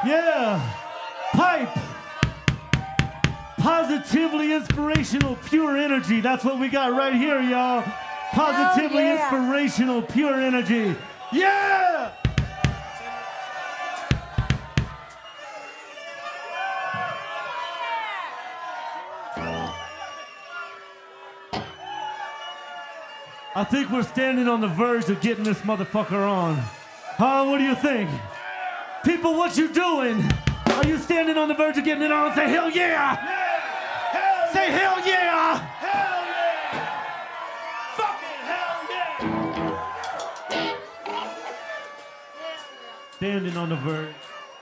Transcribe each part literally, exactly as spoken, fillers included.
Yeah. Pipe. Positively inspirational, pure energy. That's what we got right here, y'all. Positively yeah. inspirational, pure energy. Yeah! I think we're standing on the verge of getting this motherfucker on. Huh? What do you think? People, what you doing? Are you standing on the verge of getting it on? Say hell yeah! Yeah! Hell Say yeah. hell yeah! Hell yeah! Fucking hell yeah! Standing on the verge.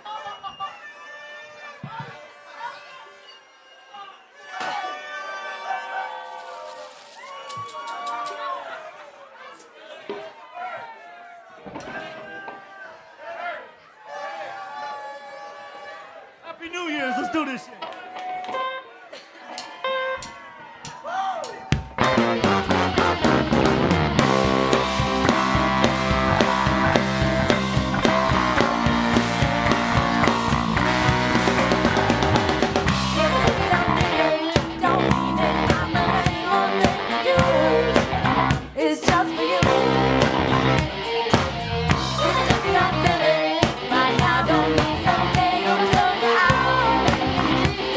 Happy New Year's, let's do this shit. It's just for you. If you're not feeling right now, don't need someday you'll turn out.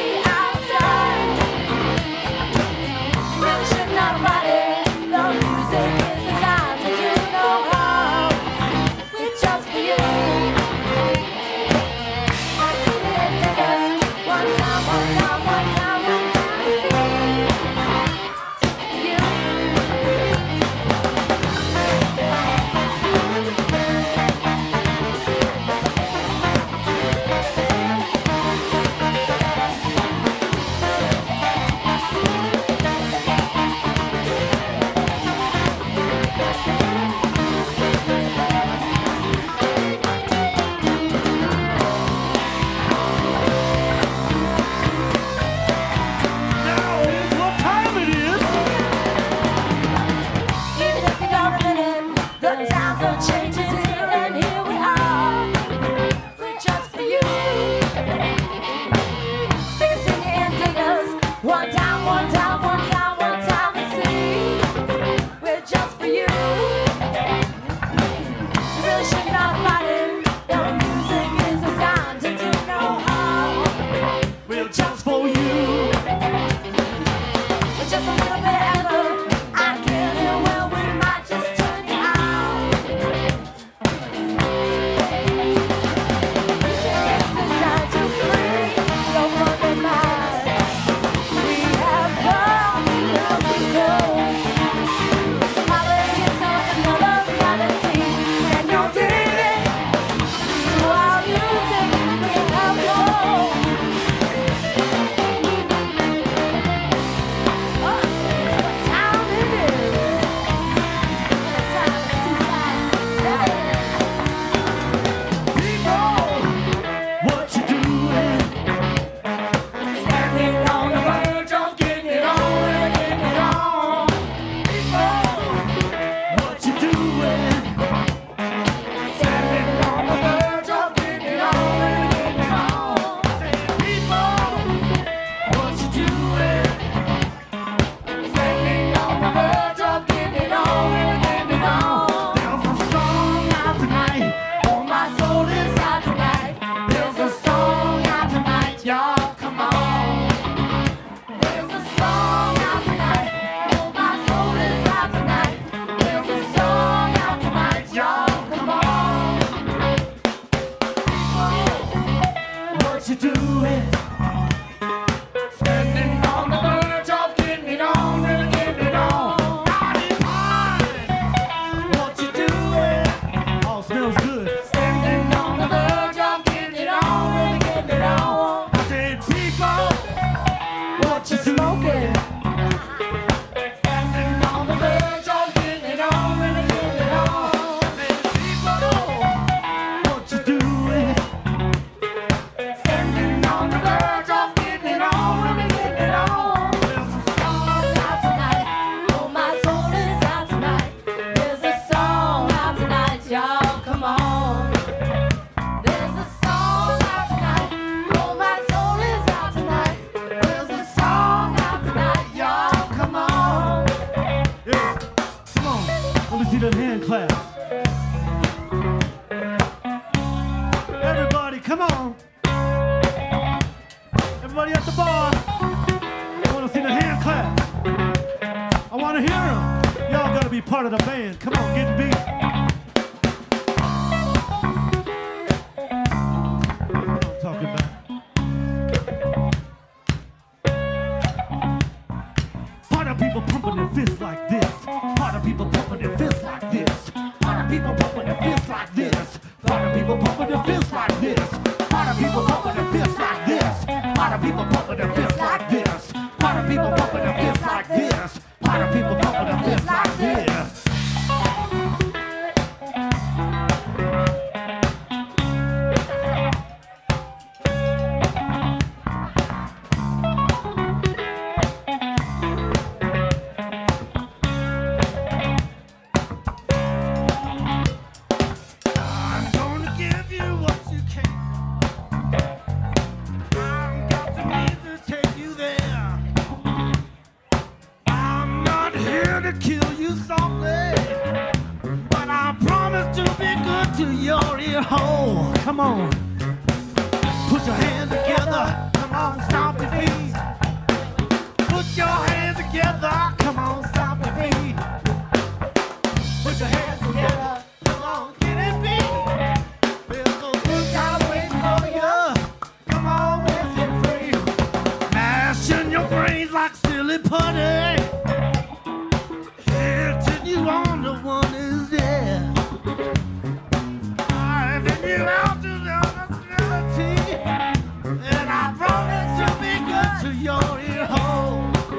claps. Everybody, come on. Everybody at the bar. I want to see the hand claps. I want to hear them. Y'all got to be part of the band. Come on, get beat. That's what I'm talking about. Part of people pumping their fists like this. Part of people pumping their fists like this. Part of people pumping their fists like this. Part of people pumping their fists like this. Part of people pumping their fists like this. Part of people pumping their fists like this. Part of people pumping their fists like this. Part of people pumping their fists like this. I'm gonna give you what you can. I've got the means to take you there. I'm not here to kill you softly, but I promise to be good to your ear hole. Come on, put your hands together. Come on, stomp your feet. Put your hands together. Come on, stomp your feet. Put your hands together. Come on, get it beat. There's a good time waiting for you. Come on, let's get free. Mashing your brains like silly putty. Hitting you on the one is there. Driving you out to the facility. And I promise to be good to your ear hole.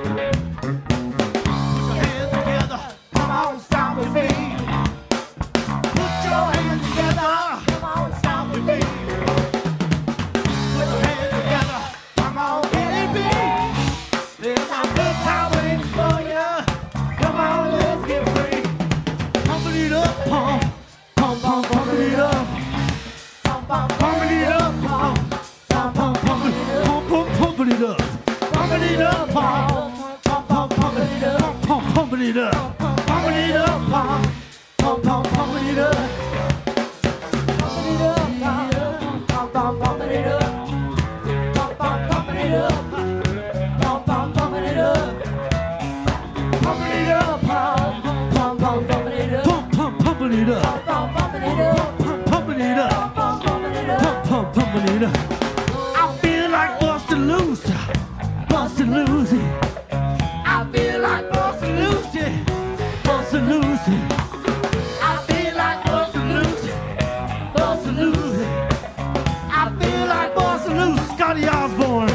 Put your hands together. Come on, stomp your feet. Put your hands together. Come on, stomp your feet. Put your hands together. Come on, get it beat. There's a good time waiting for you. Come on, let's get free. Pumping it up, pump, pump, pump, pumping it up. Pumping it up, pump, pump, pump, pumping it up. Pump, pump, pumping it up. Pumping it up, pump, pump, pump, pumping it up. Pump, pump, pumping it up. Pumping it up, pump, pump, pump, pumping it up. Pumping it up, pump, pump, pumping it up. Pump, pump, pumping it up. Pump, pump, pumping it up. Pumping it up, Pump, pump, pump, pumping it up. pump, pump, pumping it up. Pump, pumping it up. Pump, pumping it up. Pump, pumping it up. Pump, pump, pumping it up. I feel like busting loose, busting loose. I feel like busting loose, busting loose. I feel like busting loose, busting loose. I feel like busting loose. Scotty Osborne.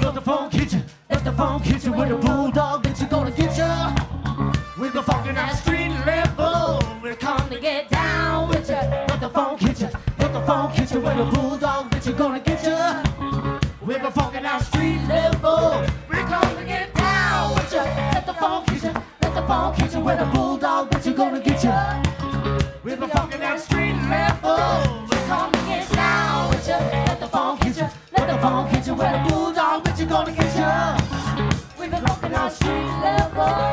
Let the funk hit you, let the funk hit you with a bulldog bitch, you gonna get you. With the funk in that street level, we're come to get down with you. Let the funk hit you, let the funk hit you with a bulldog bitch, you gonna get you. With the funk in that street level, we're come to get down with you. Let the funk hit you, let the funk hit you with a bulldog bitch, you gonna get you. With the funk in that street level, we're come to get down with you. Let the funk hit you, let the funk hit you with a bulldog bitch, you gonna get you. With the funk in that street level.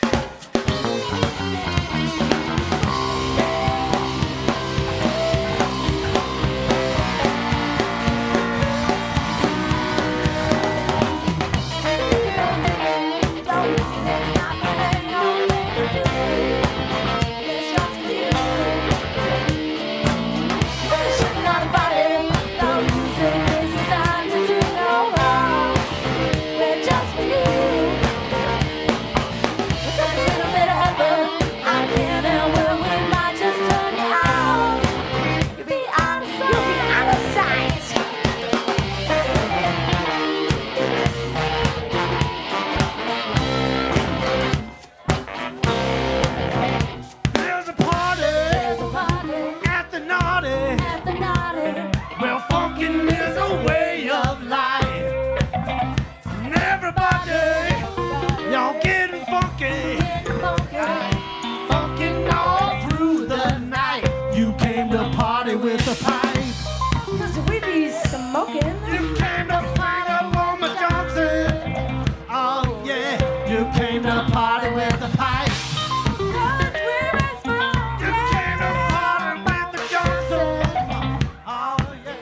With the pipe, cause we be smoking. You came to fight a woman Johnson. Oh yeah, you came to party with the pipe. Cause we be smoking. You came to party with the Johnson. Oh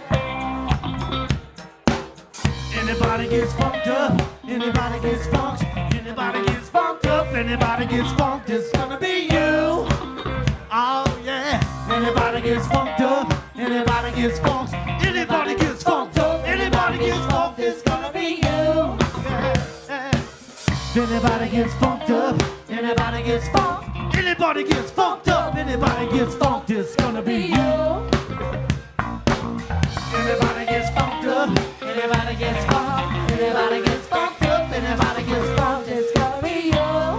yeah. Anybody gets funked up, anybody gets funked, anybody gets funked up, anybody gets funked, it's gonna be you. Oh yeah, anybody gets funked up, anybody gets funked, anybody gets funked up, anybody gets funked, it's gonna be you. Yeah, yeah. Anybody gets funked up, anybody gets funked, anybody gets funked up, anybody gets funked, it's gonna be you. Anybody gets funked up, anybody gets funked, anybody gets funked up, anybody gets funked, it's gonna be you.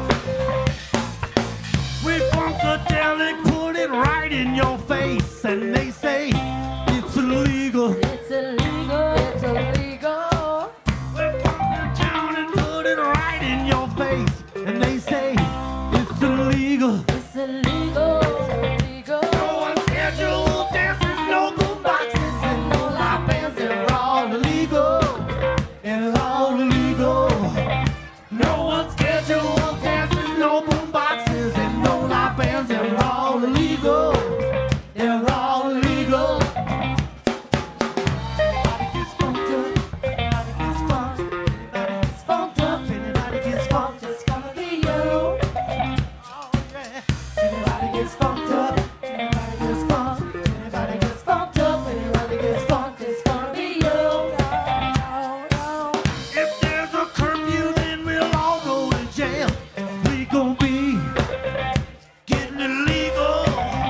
We funkadelic, put it right in your face, and they say it's illegal. It's illegal, it's illegal. We funked down and put it right in your face, and they say it's illegal. It's illegal, it's illegal. No unscheduled dances, no boomboxes, and no live bands, they're all illegal. It's all illegal. No unscheduled dances, no boomboxes, and no live bands, they're all illegal. They're all illegal. Everybody gets funked up, everybody gets funked, everybody gets funked up, anybody gets funked, it's gonna be you. Oh yeah. Everybody gets funked up, anybody gets funked, anybody gets funked up, anybody gets funked, it's gonna be you. If there's a curfew, then we'll all go to jail. We gon' be getting illegal.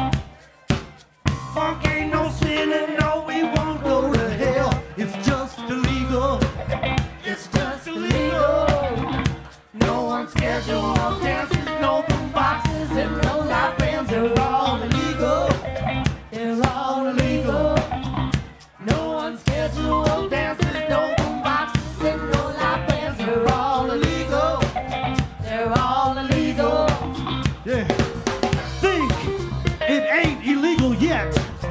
Funk ain't no sin, and no, we won't go to hell. It's just illegal. It's just illegal. No unscheduled dances, no boomboxes, and no live bands. They're all illegal. They're all illegal. No unscheduled dances, no boomboxes, and no live bands. They're all illegal. They're all illegal. Yeah. Think it ain't illegal yet.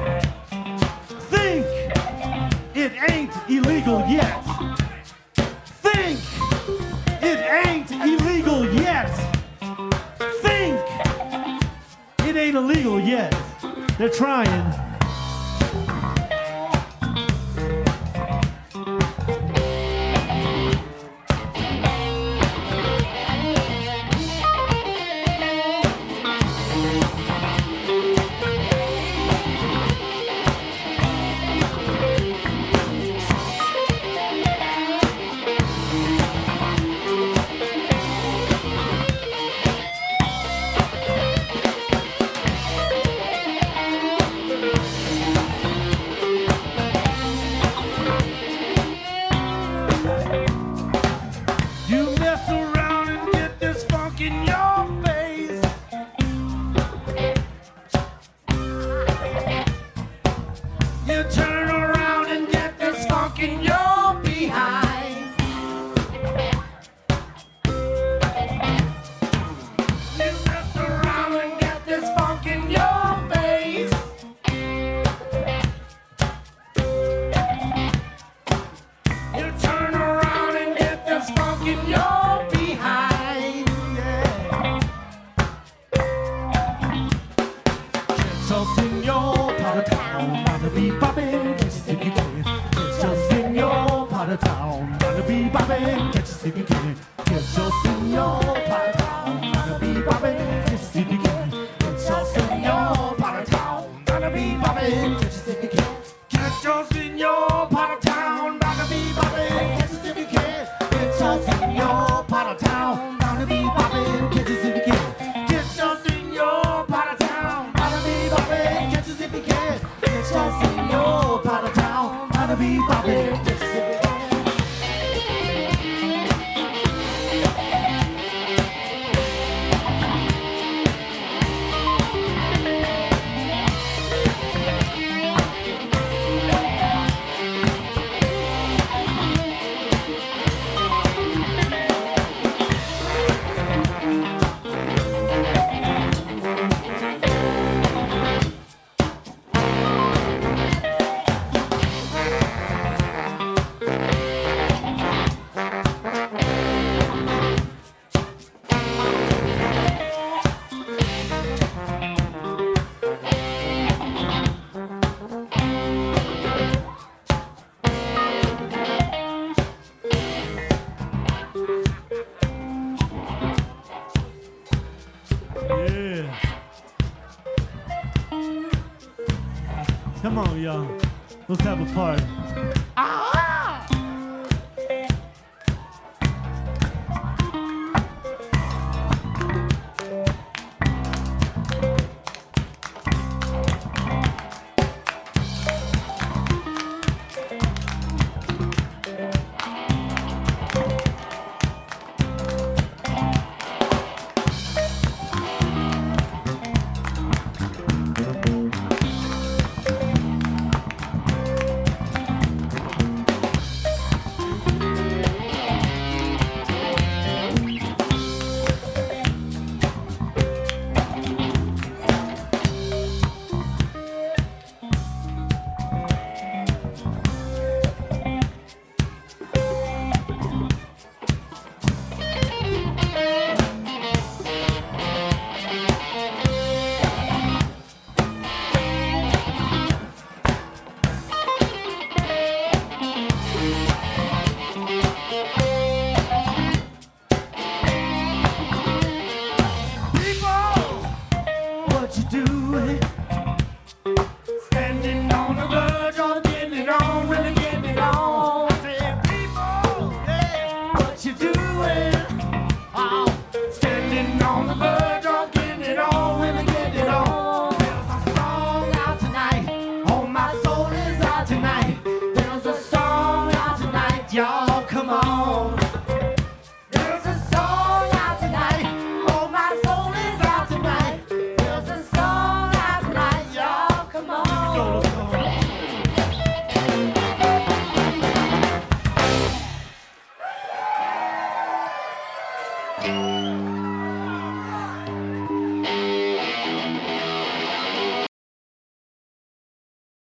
Think it ain't illegal yet. Think it ain't illegal yet. Think it ain't illegal yet. They're trying. bopping, catch us if you can. Get your senor part of town, gonna be bopping, catch us if you can. Get your senor part of town, gonna be bopping, catch us if you can. Get your senor part of town, gonna be bopping, catch us if you can. Get your senor part of town, gonna be bopping, catch us if you can. Get your senor part of town, gonna be bopping, catch us if you can. Get your senor part of town, gonna be bopping, catch us if you can. Yeah. Come on, y'all. Let's have a party. Y'all